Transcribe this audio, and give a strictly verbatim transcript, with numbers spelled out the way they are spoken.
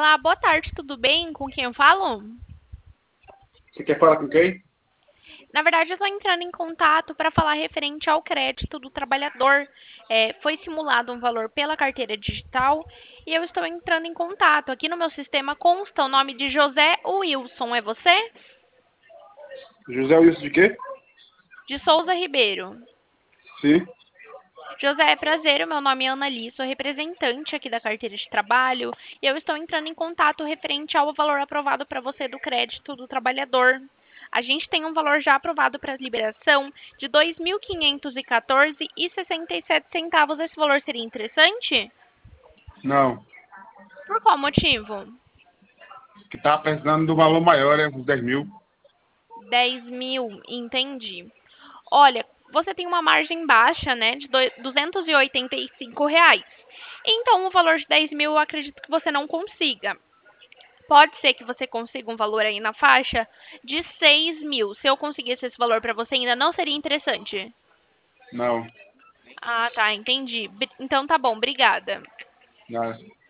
Olá, boa tarde, tudo bem? Com quem eu falo? Você quer falar com quem? Na verdade, eu estou entrando em contato para falar referente ao crédito do trabalhador. É, foi simulado um valor pela carteira digital e eu estou entrando em contato. Aqui no meu sistema consta o nome de José Wilson. É você? José Wilson de quê? De Souza Ribeiro. Sim. José, é prazer. O meu nome é Annali, sou representante aqui da carteira de trabalho e eu estou entrando em contato referente ao valor aprovado para você do crédito do trabalhador. A gente tem um valor já aprovado para liberação de dois mil quinhentos e quatorze reais e sessenta e sete centavos. Esse valor seria interessante? Não. Por qual motivo? Que tá precisando de um valor maior, é uns dez mil. dez mil, entendi. Olha, você tem uma margem baixa, né, de doi- duzentos e oitenta e cinco reais. Então, o valor de dez mil eu acredito que você não consiga. Pode ser que você consiga um valor aí na faixa de seis mil. Se eu conseguisse esse valor para você, ainda não seria interessante? Não. Ah, tá, entendi. Bri- Então tá bom, obrigada. Não.